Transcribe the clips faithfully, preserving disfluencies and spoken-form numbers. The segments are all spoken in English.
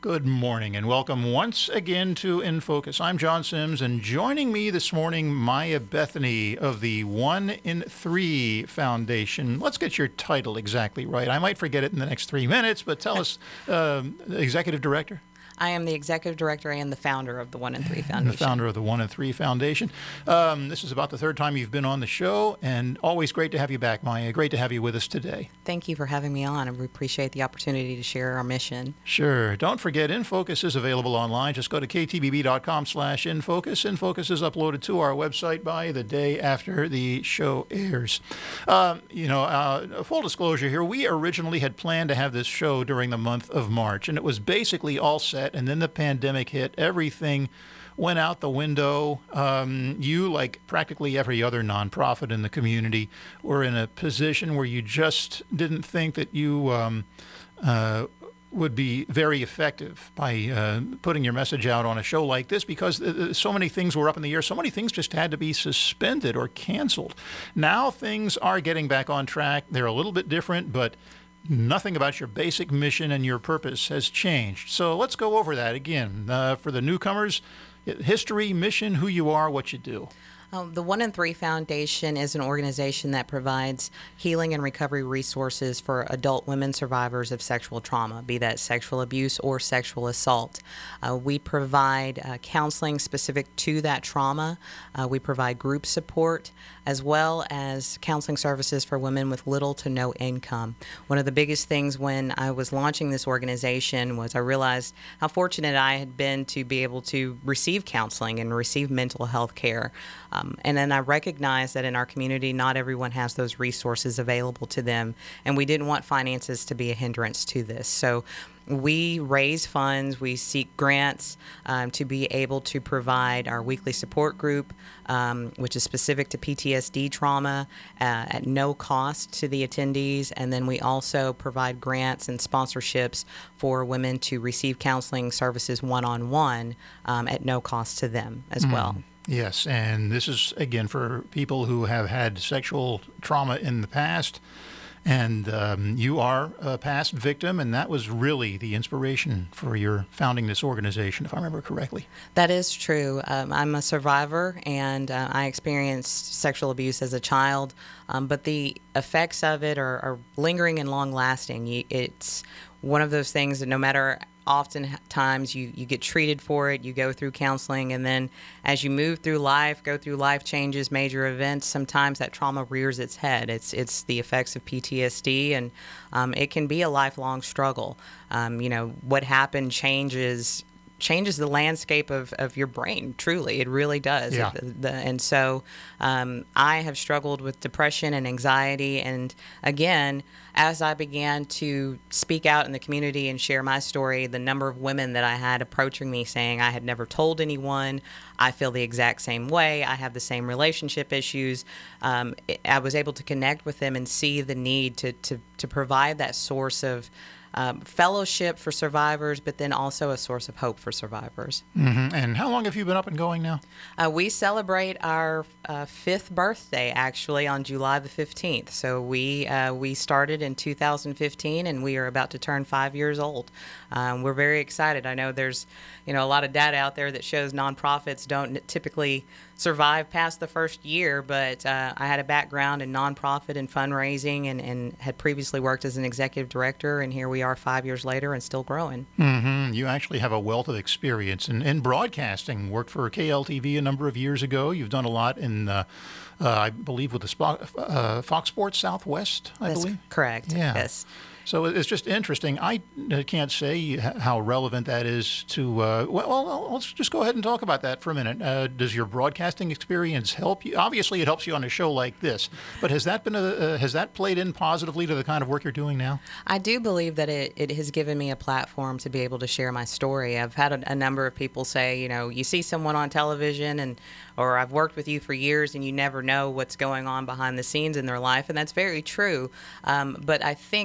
Good morning and welcome once again to In Focus. I'm John Sims, and joining me this morning, Maya Bethany of the One in Three Foundation. Let's get your title exactly right. I might forget it in the next three minutes, but tell us, uh, Executive Director? I am the executive director and the founder of the One in Three Foundation. And the founder of the One in Three Foundation. Um, this is about the third time you've been on the show, and always great to have you back, Maya. Great to have you with us today. Thank you for having me on. I appreciate the opportunity to share our mission. Sure. Don't forget, InFocus is available online. Just go to k t b b dot com slash infocus. InFocus is uploaded to our website by the day after the show airs. Um, you know, uh, full disclosure here, we originally had planned to have this show during the month of March, and it was basically all set. And then the pandemic hit. Everything went out the window. Um, you, like practically every other nonprofit in the community, were in a position where you just didn't think that you um, uh, would be very effective by uh, putting your message out on a show like this, because uh, so many things were up in the air. So many things just had to be suspended or canceled. Now things are getting back on track. They're a little bit different, but nothing about your basic mission and your purpose has changed. So let's go over that again. Uh, for the newcomers, history, mission, who you are, what you do. Um, the One in Three Foundation is an organization that provides healing and recovery resources for adult women survivors of sexual trauma, be that sexual abuse or sexual assault. Uh, we provide uh, counseling specific to that trauma. Uh, we provide group support, as well as counseling services for women with little to no income. One of the biggest things when I was launching this organization was I realized how fortunate I had been to be able to receive counseling and receive mental health care. Um, and then I recognized that in our community, not everyone has those resources available to them, and we didn't want finances to be a hindrance to this. So we raise funds, we seek grants um, to be able to provide our weekly support group, um, which is specific to P T S D trauma uh, at no cost to the attendees. And then we also provide grants and sponsorships for women to receive counseling services one-on-one um, at no cost to them as mm. well. Yes, and this is, again, for people who have had sexual trauma in the past. And um, you are a past victim, and that was really the inspiration for your founding this organization, if I remember correctly. That is true. Um, I'm a survivor, and uh, I experienced sexual abuse as a child, um, but the effects of it are, are lingering and long-lasting. It's one of those things that no matter oftentimes you, you get treated for it, you go through counseling, and then as you move through life, go through life changes, major events, sometimes that trauma rears its head. It's it's the effects of P T S D, and um, it can be a lifelong struggle. Um, you know, what happened changes changes the landscape of, of your brain, truly. It really does. Yeah. The, the, and so um, I have struggled with depression and anxiety, and again, as I began to speak out in the community and share my story, the number of women that I had approaching me saying I had never told anyone, I feel the exact same way, I have the same relationship issues, um, I was able to connect with them and see the need to, to, to provide that source of Um, fellowship for survivors, but then also a source of hope for survivors. Mm-hmm. And how long have you been up and going now? Uh, we celebrate our uh, fifth birthday, actually, on July the fifteenth. So we uh, we started in two thousand fifteen, and we are about to turn five years old. Um, we're very excited. I know there's you know a lot of data out there that shows nonprofits don't typically survive past the first year, but uh, I had a background in nonprofit and fundraising, and, and had previously worked as an executive director, and here we are five years later and still growing. Mm-hmm. You actually have a wealth of experience in, in broadcasting. Worked for K L T V a number of years ago. You've done a lot in, uh, uh, I believe, with the Spo- uh, Fox Sports Southwest, I That's believe. Correct, yeah. Yes. So it's just interesting. I can't say how relevant that is to, uh, well, let's just go ahead and talk about that for a minute. Uh, does your broadcasting experience help you? Obviously, it helps you on a show like this, but has that been a, uh, has that played in positively to the kind of work you're doing now? I do believe that it, it has given me a platform to be able to share my story. I've had a, a number of people say, you know, you see someone on television and or I've worked with you for years and you never know what's going on behind the scenes in their life, and that's very true. Um, but I think probably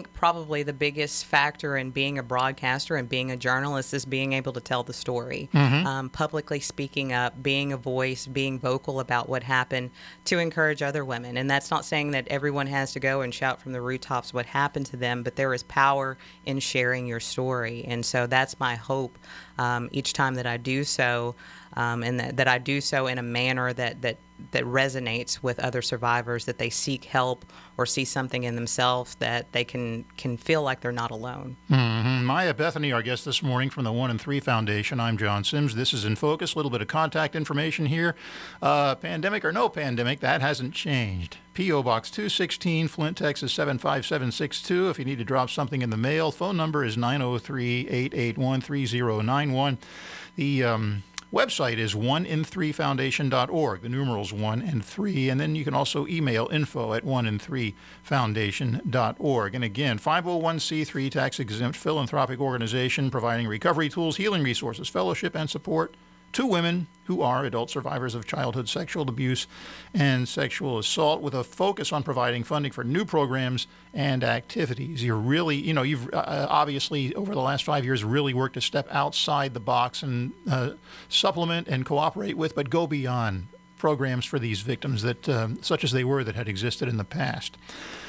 probably the biggest factor in being a broadcaster and being a journalist is being able to tell the story, Mm-hmm. um, publicly speaking up, being a voice, being vocal about what happened to encourage other women. And that's not saying that everyone has to go and shout from the rooftops what happened to them, but there is power in sharing your story. And so that's my hope um, each time that I do so, um, and that, that I do so in a manner that, that that resonates with other survivors, that they seek help or see something in themselves that they can can feel like they're not alone. Mm-hmm. Maya Bethany, our guest this morning from the One and Three Foundation. I'm John Sims. This is In Focus. A little bit of contact information here. Uh, pandemic or no pandemic, that hasn't changed. P O. Box two sixteen, Flint, Texas seven five seven six two. If you need to drop something in the mail, phone number is nine oh three, eight eight one, three oh nine one. The um, website is one in three foundation dot org, the numerals one and three, and then you can also email info at one in three foundation dot org. And again, five oh one c three tax-exempt philanthropic organization providing recovery tools, healing resources, fellowship, and support to women who are adult survivors of childhood sexual abuse and sexual assault, with a focus on providing funding for new programs and activities. You're really, you know, you've uh, obviously over the last five years really worked to step outside the box and uh, supplement and cooperate with, but go beyond programs for these victims that, um, such as they were, that had existed in the past.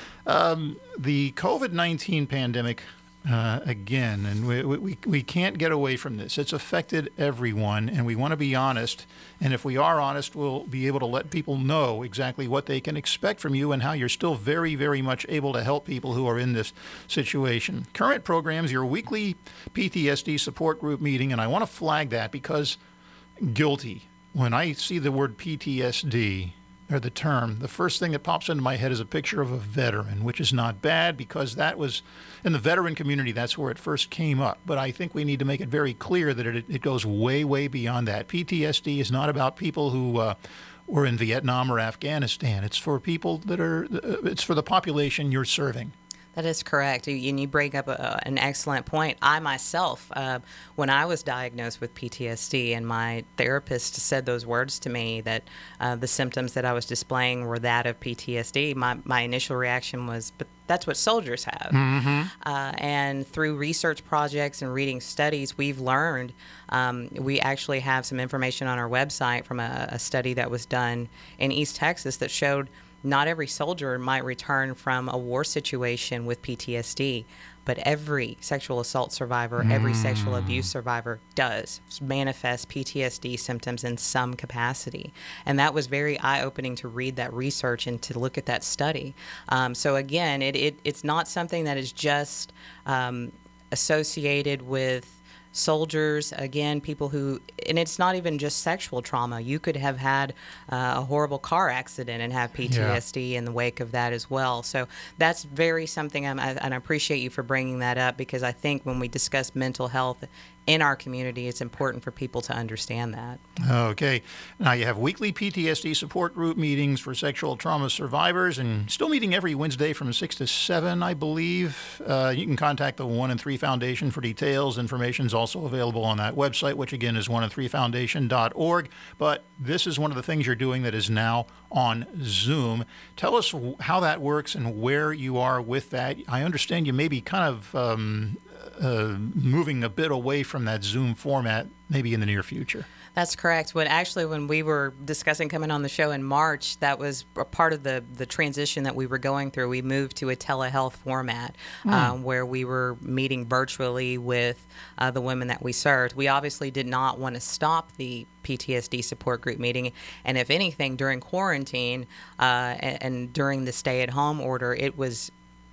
Um, the COVID nineteen pandemic, Uh, again, and we, we we can't get away from this. It's affected everyone, and we want to be honest. And if we are honest, we'll be able to let people know exactly what they can expect from you and how you're still very, very much able to help people who are in this situation. Current programs, your weekly P T S D support group meeting, and I want to flag that because guilty. When I see the word P T S D, or the term, the first thing that pops into my head is a picture of a veteran, which is not bad because that was, in the veteran community, that's where it first came up. But I think we need to make it very clear that it, it goes way, way beyond that. P T S D is not about people who uh, were in Vietnam or Afghanistan. It's for people that are, uh, it's for the population you're serving. That is correct. And you bring up a, an excellent point. I myself, uh, when I was diagnosed with P T S D and my therapist said those words to me that uh, the symptoms that I was displaying were that of P T S D, my, my initial reaction was, but that's what soldiers have. Mm-hmm. Uh, and through research projects and reading studies, we've learned, um, we actually have some information on our website from a, a study that was done in East Texas that showed not every soldier might return from a war situation with P T S D, but every sexual assault survivor, mm. every sexual abuse survivor does manifest P T S D symptoms in some capacity. And that was very eye-opening to read that research and to look at that study. Um, so again, it, it it's not something that is just um, associated with soldiers, again, people who, and it's not even just sexual trauma. You could have had uh, a horrible car accident and have P T S D yeah. in the wake of that as well. So that's very something, I'm, I, and I appreciate you for bringing that up, because I think when we discuss mental health in our community, it's important for people to understand that. Okay. Now you have weekly P T S D support group meetings for sexual trauma survivors, and still meeting every Wednesday from six to seven, I believe. Uh, you can contact the One and Three Foundation for details. Information is also available on that website, which again is one and three foundation dot org. But this is one of the things you're doing that is now on Zoom. Tell us how that works and where you are with that. I understand you may be kind of um, Uh, moving a bit away from that Zoom format maybe in the near future. That's correct. When actually, when we were discussing coming on the show in March, that was a part of the, the transition that we were going through. We moved to a telehealth format mm. um, where we were meeting virtually with uh, the women that we served. We obviously did not want to stop the P T S D support group meeting. And if anything, during quarantine uh, and, and during the stay-at-home order, it was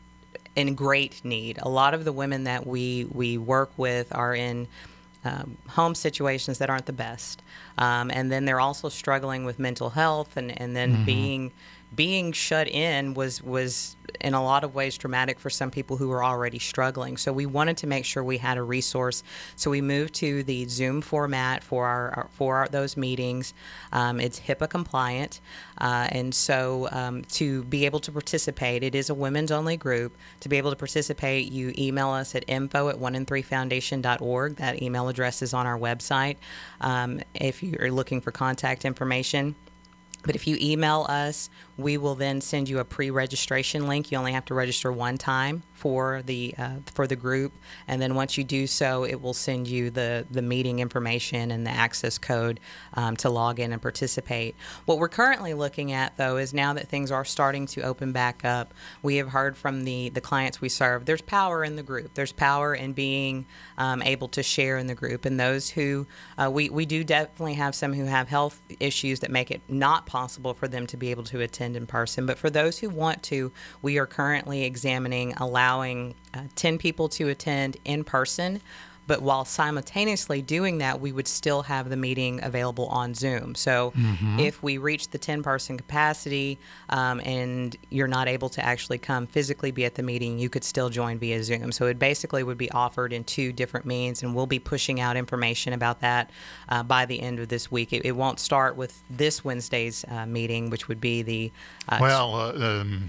in great need. A lot of the women that we, we work with are in um, home situations that aren't the best. Um, and then they're also struggling with mental health, and, and then mm-hmm. being being shut in was was in a lot of ways traumatic for some people who were already struggling. So we wanted to make sure we had a resource. So we moved to the Zoom format for our, our for our, those meetings. Um, it's HIPAA compliant, uh, and so um, to be able to participate, it is a women's only group. To be able to participate, you email us at info at one and three foundation dot org. That email address is on our website. Um, if you're looking for contact information. But if you email us, we will then send you a pre-registration link. You only have to register one time for the uh, for the group, and then once you do so, it will send you the the meeting information and the access code um, to log in and participate. What we're currently looking at, though, is now that things are starting to open back up, we have heard from the the clients we serve. There's power in the group. There's power in being um, able to share in the group, and those who uh, we we do definitely have some who have health issues that make it not possible for them to be able to attend in person. But for those who want to, we are currently examining allowing uh, ten people to attend in person. But while simultaneously doing that, we would still have the meeting available on Zoom. So mm-hmm. if we reach the ten-person capacity um, and you're not able to actually come physically be at the meeting, you could still join via Zoom. So it basically would be offered in two different means, and we'll be pushing out information about that uh, by the end of this week. It, it won't start with this Wednesday's uh, meeting, which would be the... Uh, well, uh, um,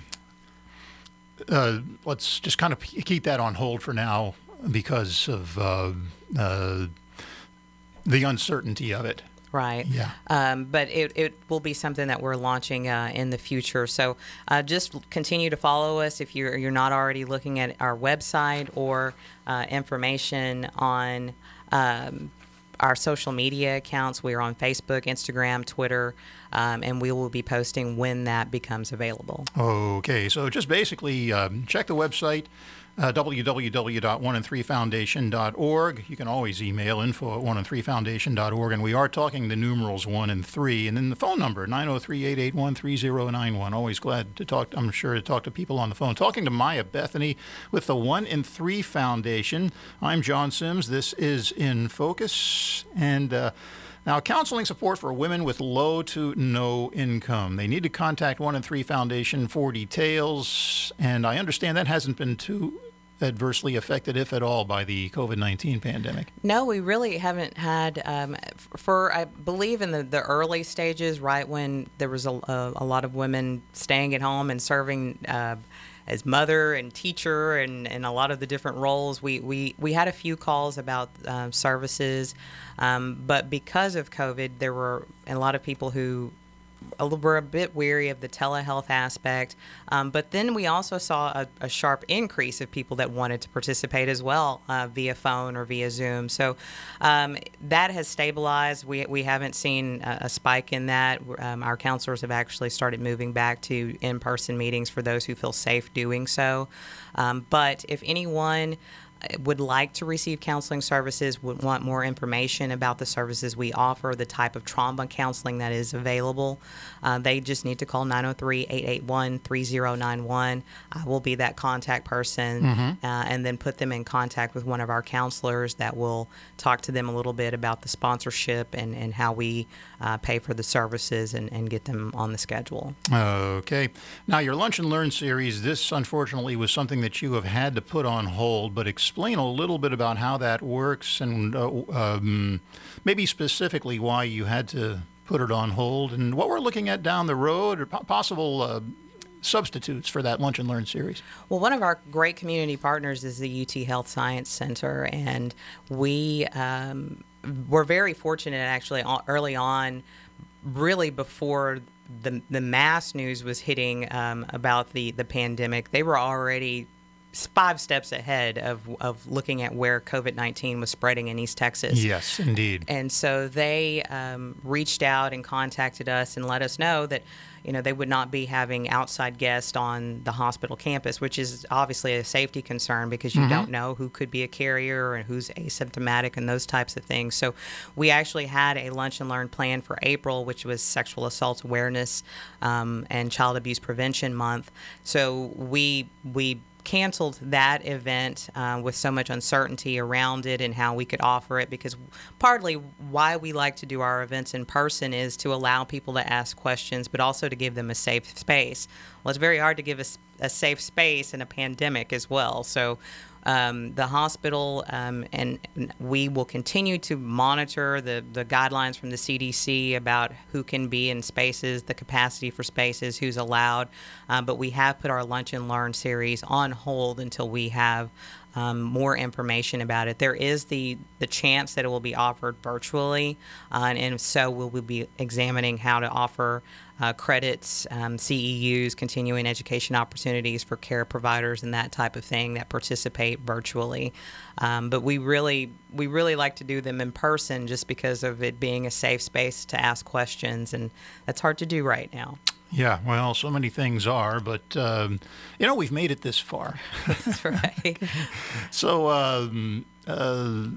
uh, let's just kind of keep that on hold for now, because of uh, uh, the uncertainty of it. Right. Yeah. Um, but it, it will be something that we're launching uh, in the future. So uh, just continue to follow us if you're you're not already looking at our website or uh, information on um, our social media accounts. We are on Facebook, Instagram, Twitter, um, and we will be posting when that becomes available. Okay. So just basically um, check the website. Uh, w w w dot one and three foundation dot org. You can always email info at one and three foundation dot org. And we are talking the numerals one and three. And then the phone number, nine oh three, eight eight one, three oh nine one. Always glad to talk, I'm sure, to talk to people on the phone. Talking to Maya Bethany with the one and three Foundation. I'm John Sims. This is In Focus. And... Uh, Now, counseling support for women with low to no income. They need to contact one and three Foundation for details. And I understand that hasn't been too adversely affected, if at all, by the COVID nineteen pandemic. No, we really haven't had, um, for, I believe in the, the early stages, right when there was a, a, a lot of women staying at home and serving uh, as mother and teacher and, and a lot of the different roles, we, we, we had a few calls about uh, services. Um, but because of COVID, there were a lot of people who were a bit weary of the telehealth aspect. Um, but then we also saw a, a sharp increase of people that wanted to participate as well uh, via phone or via Zoom. So um, that has stabilized. We, we haven't seen a, a spike in that. Um, our counselors have actually started moving back to in-person meetings for those who feel safe doing so. Um, but if anyone would like to receive counseling services, would want more information about the services we offer, the type of trauma counseling that is available, uh, they just need to call nine oh three, eight eight one, three oh nine one. I will be that contact person, mm-hmm. uh, and then put them in contact with one of our counselors that will talk to them a little bit about the sponsorship and, and how we uh, pay for the services and, and get them on the schedule. Okay. Now, your Lunch and Learn series, this unfortunately was something that you have had to put on hold, but explain a little bit about how that works and uh, um, maybe specifically why you had to put it on hold and what we're looking at down the road or po- possible uh, substitutes for that Lunch and Learn series. Well, one of our great community partners is the U T Health Science Center, and we um, were very fortunate actually early on, really before the the mass news was hitting um, about the, the pandemic. They were already five steps ahead of, of looking at where COVID nineteen was spreading in East Texas. Yes, indeed. And so they um, reached out and contacted us and let us know that, you know, they would not be having outside guests on the hospital campus, which is obviously a safety concern because you mm-hmm. don't know who could be a carrier and who's asymptomatic and those types of things. So we actually had a Lunch and Learn plan for April, which was Sexual Assault Awareness um, and Child Abuse Prevention Month. So we we canceled that event uh, with so much uncertainty around it and how we could offer it, because partly why we like to do our events in person is to allow people to ask questions, but also to give them a safe space. Well, it's very hard to give us a, a safe space in a pandemic as well. So um, the hospital um, and we will continue to monitor the, the guidelines from the C D C about who can be in spaces, the capacity for spaces, who's allowed. Um, but we have put our Lunch and Learn series on hold until we have um, more information about it. There is the, the chance that it will be offered virtually, uh, and, and so we'll, we'll be examining how to offer uh, credits, um, C E Us, continuing education opportunities for care providers and that type of thing that participate virtually. Um, but we really we really like to do them in person just because of it being a safe space to ask questions, and that's hard to do right now. Yeah, well, so many things are, but, um, you know, we've made it this far. That's right. So um, uh,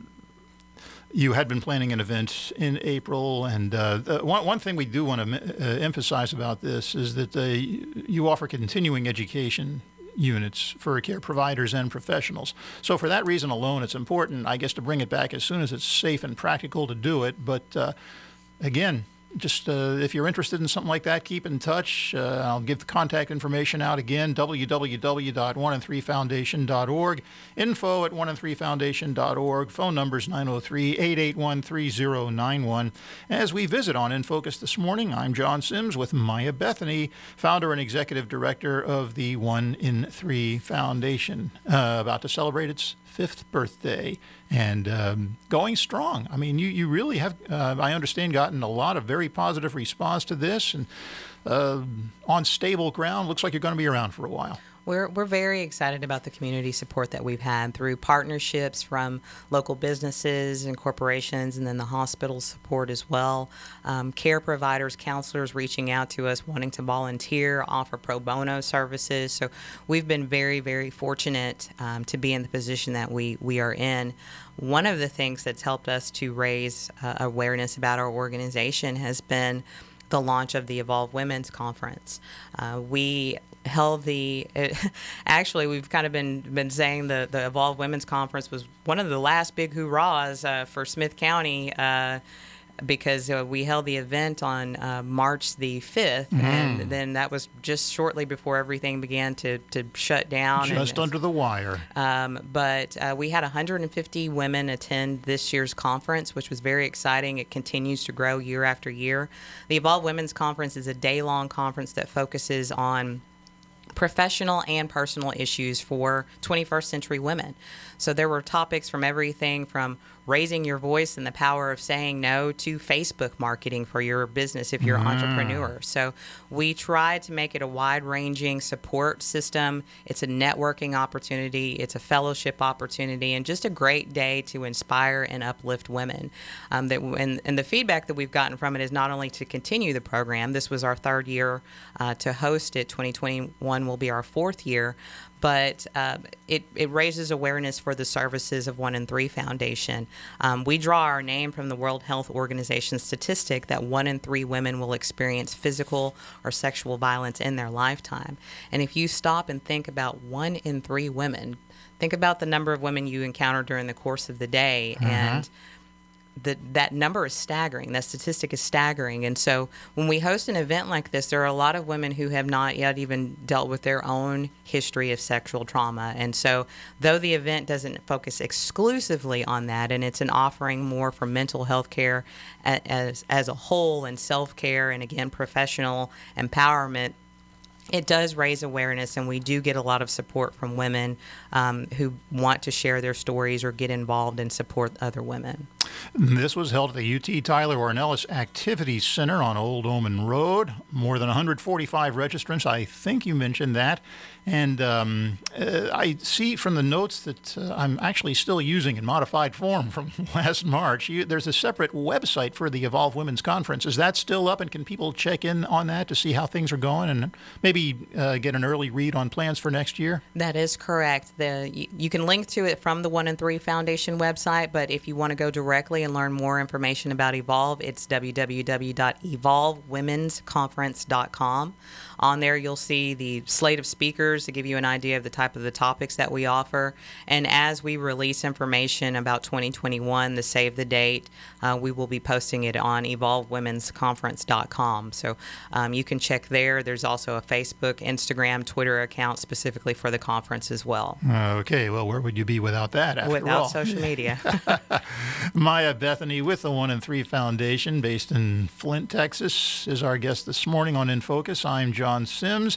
you had been planning an event in April, and uh, uh, one, one thing we do want to uh, emphasize about this is that uh, you offer continuing education units for care providers and professionals. So for that reason alone, it's important, I guess, to bring it back as soon as it's safe and practical to do it. But uh, again, just uh, if you're interested in something like that, keep in touch. Uh, I'll give the contact information out again, w w w dot one and three foundation dot org, info at one and three foundation dot org, phone numbers nine oh three, eight eight one, three oh nine one. As we visit on In Focus this morning, I'm John Sims with Maya Bethany, founder and executive director of the One in Three Foundation, uh, about to celebrate its fifth birthday and um, going strong. I mean, you, you really have, uh, I understand, gotten a lot of very positive response to this, and uh, on stable ground. Looks like you're going to be around for a while. We're, we're very excited about the community support that we've had through partnerships from local businesses and corporations, and then the hospital support as well. Um, care providers, counselors reaching out to us, wanting to volunteer, offer pro bono services. So we've been very, very fortunate um, to be in the position that we, we are in. One of the things that's helped us to raise uh, awareness about our organization has been the launch of the Evolve Women's Conference. Uh, we held the, it, actually we've kind of been been saying the, the Evolve Women's Conference was one of the last big hoorahs uh, for Smith County, uh, because uh, we held the event on uh, March the fifth, mm-hmm. and then that was just shortly before everything began to, to shut down. Just and, under the wire. Um, but uh, we had one hundred fifty women attend this year's conference, which was very exciting. It continues to grow year after year. The Evolve Women's Conference is a day-long conference that focuses on professional and personal issues for twenty-first century women. So there were topics from everything from raising your voice and the power of saying no to Facebook marketing for your business if you're mm. an entrepreneur. So we tried to make it a wide-ranging support system. It's a networking opportunity. It's a fellowship opportunity, and just a great day to inspire and uplift women. Um, that and, and the feedback that we've gotten from it is not only to continue the program. This was our third year uh, to host it. twenty twenty-one will be our fourth year. But uh, it, it raises awareness for the services of One in Three Foundation. Um, we draw our name from the World Health Organization statistic that one in three women will experience physical or sexual violence in their lifetime. And if you stop and think about one in three women, think about the number of women you encounter during the course of the day, uh-huh. and the, that number is staggering. That statistic is staggering. And so when we host an event like this, there are a lot of women who have not yet even dealt with their own history of sexual trauma. And so though the event doesn't focus exclusively on that, and it's an offering more for mental health care as, as a whole, and self-care, and again, professional empowerment, it does raise awareness, and we do get a lot of support from women um, who want to share their stories or get involved and support other women. This was held at the U T Tyler Ornelas Activities Center on Old Omen Road. More than one hundred forty-five registrants. I think you mentioned that. And um, uh, I see from the notes that uh, I'm actually still using in modified form from last March. You, there's a separate website for the Evolve Women's Conference. Is that still up, and can people check in on that to see how things are going and maybe uh, get an early read on plans for next year? That is correct. The, you, you can link to it from the One in Three Foundation website, but if you want to go directly and learn more information about Evolve, it's w w w dot evolve women's conference dot com. On there, you'll see the slate of speakers to give you an idea of the type of the topics that we offer. And as we release information about twenty twenty-one, the save the date, uh, we will be posting it on evolve women's conference dot com. So um, you can check there. There's also a Facebook, Instagram, Twitter account specifically for the conference as well. Okay, well, where would you be without that, after without all? social media. Maya Bethany with the One in Three Foundation, based in Flint, Texas, is our guest this morning on In Focus. I'm John Sims.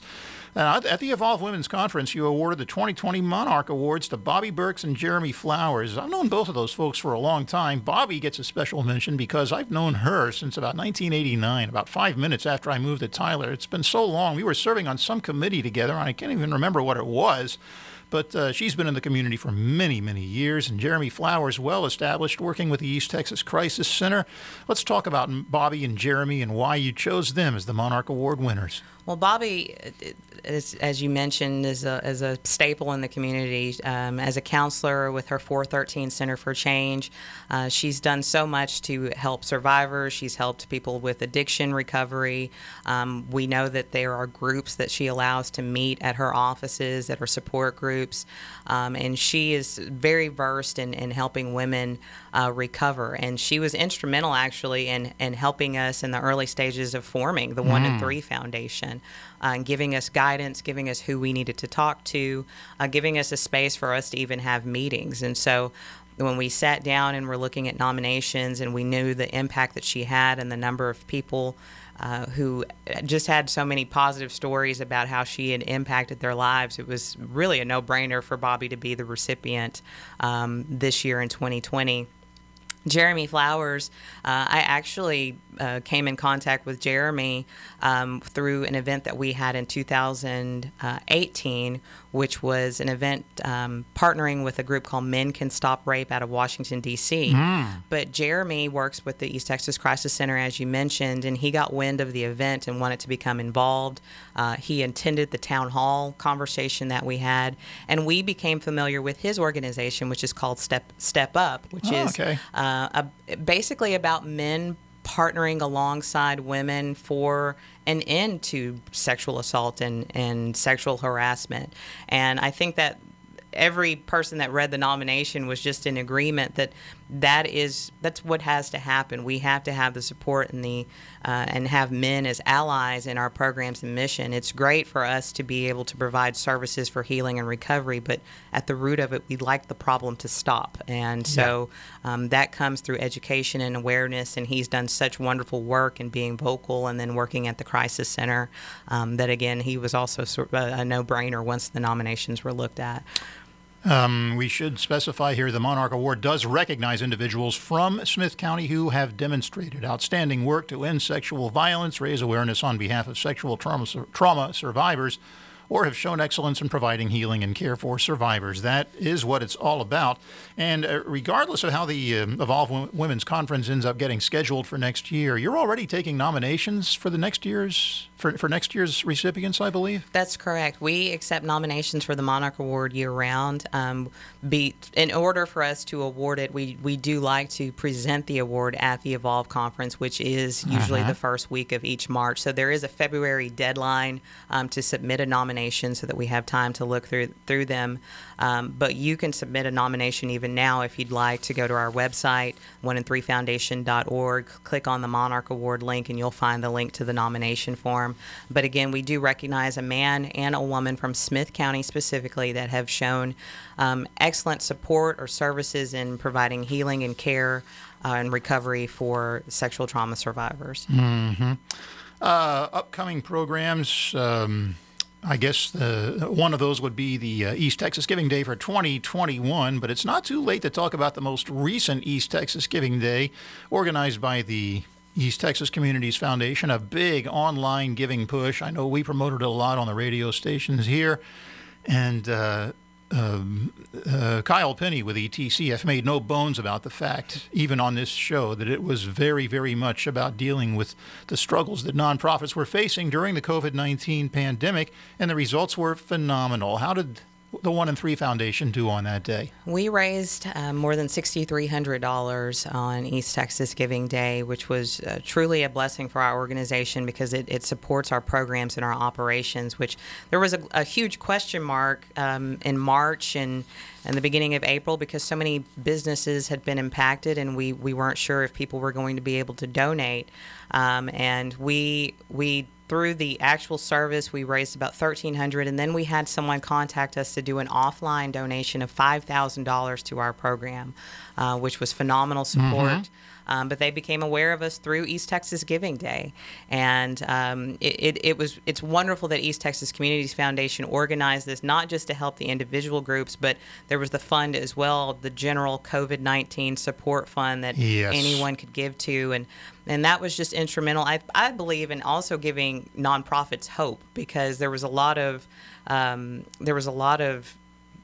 Uh, at the Evolve Women's Conference, you awarded the twenty twenty Monarch Awards to Bobby Burks and Jeremy Flowers. I've known both of those folks for a long time. Bobby gets a special mention because I've known her since about nineteen eighty-nine, about five minutes after I moved to Tyler. It's been so long. We were serving on some committee together, and I can't even remember what it was. But uh, she's been in the community for many, many years. And Jeremy Flowers, well established, working with the East Texas Crisis Center. Let's talk about Bobby and Jeremy and why you chose them as the Monarch Award winners. Well, Bobby, is, as you mentioned, is a, is a staple in the community. Um, as a counselor with her four thirteen Center for Change, uh, she's done so much to help survivors. She's helped people with addiction recovery. Um, we know that there are groups that she allows to meet at her offices that are support groups. Um, and she is very versed in, in helping women uh, recover. And she was instrumental, actually, in, in helping us in the early stages of forming the One in Three Foundation, uh, and giving us guidance, giving us who we needed to talk to, uh, giving us a space for us to even have meetings. And so when we sat down and were looking at nominations and we knew the impact that she had and the number of people Uh, who just had so many positive stories about how she had impacted their lives, it was really a no-brainer for Bobby to be the recipient um, this year in twenty twenty. Jeremy Flowers, uh, I actually uh, came in contact with Jeremy um, through an event that we had in two thousand eighteen, which was an event um, partnering with a group called Men Can Stop Rape out of Washington, D C Mm. But Jeremy works with the East Texas Crisis Center, as you mentioned, and he got wind of the event and wanted to become involved. Uh, he attended the town hall conversation that we had, and we became familiar with his organization, which is called Step Step Up, which Oh, is okay. uh, a, basically about men partnering alongside women for an end to sexual assault and, and sexual harassment. And I think that every person that read the nomination was just in agreement that that is that's what has to happen. We have to have the support and the uh, and have men as allies in our programs and mission. It's great for us to be able to provide services for healing and recovery, but at the root of it, we'd like the problem to stop. And so yeah. um, that comes through education and awareness. And he's done such wonderful work in being vocal and then working at the Crisis Center um, that, again, he was also sort of a, a no-brainer once the nominations were looked at. Um, we should specify here the Monarch Award does recognize individuals from Smith County who have demonstrated outstanding work to end sexual violence, raise awareness on behalf of sexual trauma, trauma survivors, or have shown excellence in providing healing and care for survivors. That is what it's all about. And uh, regardless of how the uh, Evolve w- Women's Conference ends up getting scheduled for next year, you're already taking nominations for the next year's for, for next year's recipients, I believe. That's correct. We accept nominations for the Monarch Award year-round. Um, be in order for us to award it, we we do like to present the award at the Evolve Conference, which is usually uh-huh. the first week of each March. So there is a February deadline um, to submit a nomination, so that we have time to look through through them. Um, but you can submit a nomination even now if you'd like to go to our website, one in three foundation dot org, click on the Monarch Award link, and you'll find the link to the nomination form. But again, we do recognize a man and a woman from Smith County specifically that have shown um, excellent support or services in providing healing and care uh, and recovery for sexual trauma survivors. Mm-hmm. Uh, upcoming programs. Um I guess uh, one of those would be the uh, East Texas Giving Day for twenty twenty-one, but it's not too late to talk about the most recent East Texas Giving Day, organized by the East Texas Communities Foundation, a big online giving push. I know we promoted it a lot on the radio stations here, and uh, um, uh, Kyle Penny with E T C F made no bones about the fact, even on this show, that it was very, very much about dealing with the struggles that nonprofits were facing during the COVID nineteen pandemic, and the results were phenomenal. How did the One in Three Foundation do on that day? We raised uh, more than six thousand three hundred dollars on East Texas Giving Day, which was uh, truly a blessing for our organization because it, it supports our programs and our operations, which there was a, a huge question mark um, in March and, and the beginning of April because so many businesses had been impacted and we, we weren't sure if people were going to be able to donate. Um, and we we through the actual service, we raised about thirteen hundred dollars, and then we had someone contact us to do an offline donation of five thousand dollars to our program, uh, which was phenomenal support. Mm-hmm. um, but they became aware of us through East Texas Giving Day, and um, it, it, it was it's wonderful that East Texas Communities Foundation organized this, not just to help the individual groups, but there was the fund as well, the general COVID nineteen support fund that Yes. anyone could give to, and and that was just instrumental, I, I believe, in also giving nonprofits hope, because there was a lot of um, there was a lot of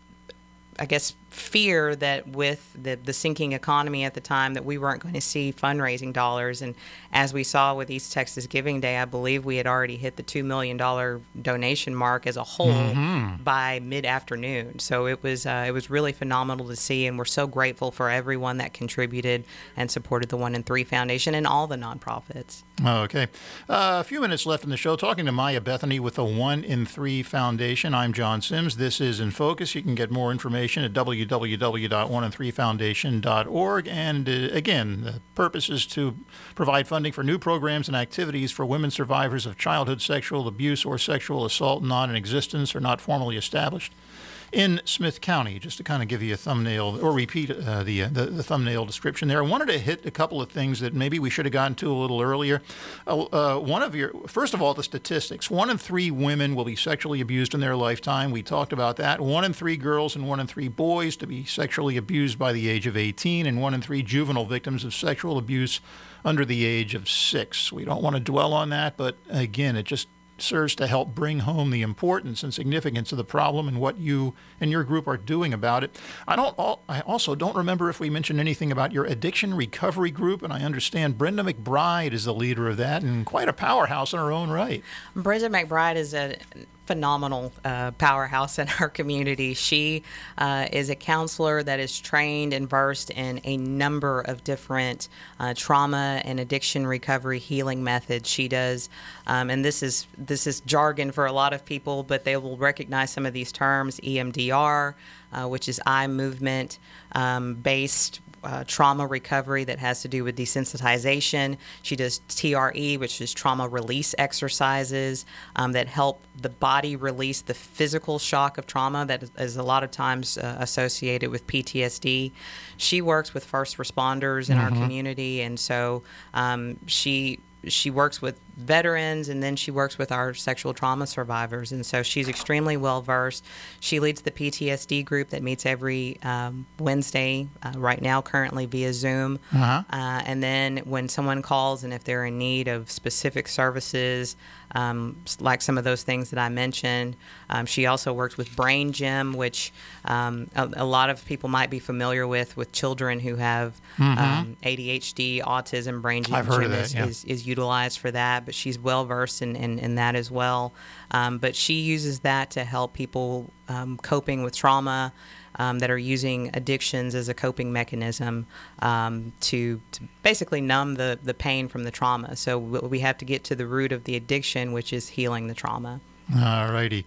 I guess, fear that with the, the sinking economy at the time that we weren't going to see fundraising dollars. And as we saw with East Texas Giving Day, I believe we had already hit the two million dollars donation mark as a whole mm-hmm. by mid-afternoon. So it was uh, it was really phenomenal to see, and we're so grateful for everyone that contributed and supported the One in Three Foundation and all the nonprofits. Okay. Uh, a few minutes left in the show, talking to Maya Bethany with the One in Three Foundation. I'm John Sims. This is In Focus. You can get more information at w w w dot one in three foundation dot org. And uh, again, the purpose is to provide funding for new programs and activities for women survivors of childhood sexual abuse or sexual assault not in existence or not formally established in Smith County. Just to kind of give you a thumbnail or repeat uh, the, uh, the the thumbnail description there, I wanted to hit a couple of things that maybe we should have gotten to a little earlier. Uh, uh, one of your, first of all, the statistics. One in three women will be sexually abused in their lifetime. We talked about that. One in three girls and one in three boys to be sexually abused by the age of eighteen, and one in three juvenile victims of sexual abuse under the age of six. We don't want to dwell on that, but again, it just serves to help bring home the importance and significance of the problem and what you and your group are doing about it. I don't. I also don't remember if we mentioned anything about your addiction recovery group, and I understand Brenda McBride is the leader of that, and quite a powerhouse in her own right. Brenda McBride is a phenomenal uh, powerhouse in our community. She uh, is a counselor that is trained and versed in a number of different uh, trauma and addiction recovery healing methods. She does, um, and this is this is jargon for a lot of people, but they will recognize some of these terms: E M D R, uh, which is eye movement um, based Uh, trauma recovery that has to do with desensitization. She does T R E, which is trauma release exercises um, that help the body release the physical shock of trauma that is a lot of times uh, associated with P T S D. She works with first responders in mm-hmm. our community, and so um, she she works with veterans, and then she works with our sexual trauma survivors, and so she's extremely well versed. She leads the P T S D group that meets every um, Wednesday uh, right now, currently via Zoom. Uh-huh. Uh, and then when someone calls and if they're in need of specific services, um, like some of those things that I mentioned, um, she also works with Brain Gym, which um, a, a lot of people might be familiar with with children who have mm-hmm. um, A D H D, autism. Brain Gym, I've heard Gym of that, is, yeah. is, is utilized for that, but she's well versed in, in, in that as well. Um, but she uses that to help people um, coping with trauma, um, that are using addictions as a coping mechanism um, to, to basically numb the, the pain from the trauma. So we have to get to the root of the addiction, which is healing the trauma. All righty.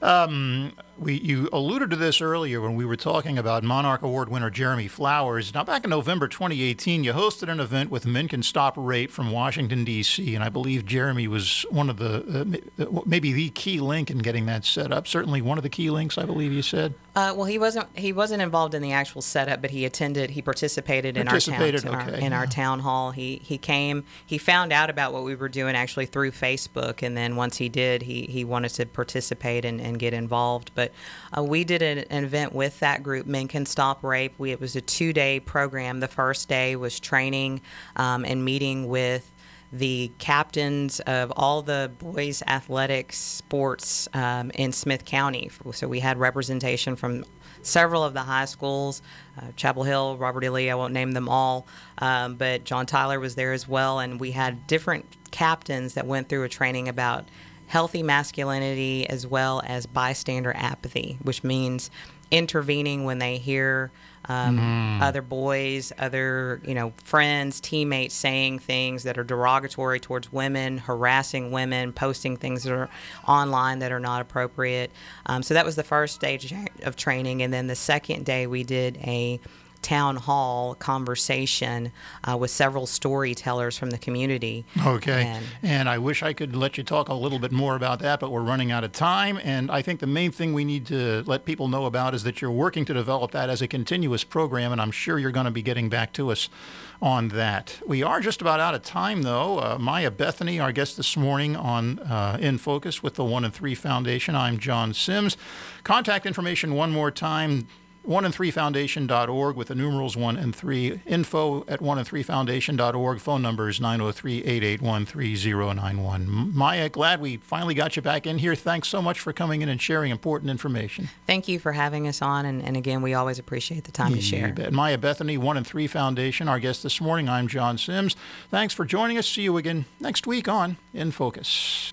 Um, we, you alluded to this earlier when we were talking about Monarch Award winner Jeremy Flowers. Now, back in November twenty eighteen, you hosted an event with Men Can Stop Rape from Washington, D C, and I believe Jeremy was one of the, uh, maybe the key link in getting that set up. Certainly one of the key links, I believe you said. Uh, well, he wasn't he wasn't involved in the actual setup, but he attended, he participated in participated, our town, okay. in, our, in yeah. our town hall. He he came, he found out about what we were doing actually through Facebook, and then once he did, he, he wanted to participate and, and get involved. But uh, we did an, an event with that group, Men Can Stop Rape. We, it was a two-day program. The first day was training um, and meeting with the captains of all the boys' athletics sports um, in Smith County. So we had representation from several of the high schools, uh, Chapel Hill, Robert E. Lee, I won't name them all, um, but John Tyler was there as well, and we had different captains that went through a training about healthy masculinity as well as bystander apathy, which means intervening when they hear um, mm. other boys, other you know friends, teammates saying things that are derogatory towards women, harassing women, posting things that are online that are not appropriate. Um, so that was the first stage of training, and then the second day we did a town hall conversation uh, with several storytellers from the community. Okay. And, and I wish I could let you talk a little bit more about that, but we're running out of time. And I think the main thing we need to let people know about is that you're working to develop that as a continuous program, and I'm sure you're going to be getting back to us on that. We are just about out of time, though. Uh, Maya Bethany, our guest this morning on uh, In Focus with the One and Three Foundation. I'm John Sims. Contact information one more time. one and three foundation dot org with the numerals one and three. Info at one and three foundation dot org. Phone number is nine oh three, eight eight one, three oh nine one. Maya, glad we finally got you back in here. Thanks so much for coming in and sharing important information. Thank you for having us on. And, and again, we always appreciate the time to share. You bet. Maya Bethany, One and Three Foundation, our guest this morning. I'm John Sims. Thanks for joining us. See you again next week on In Focus.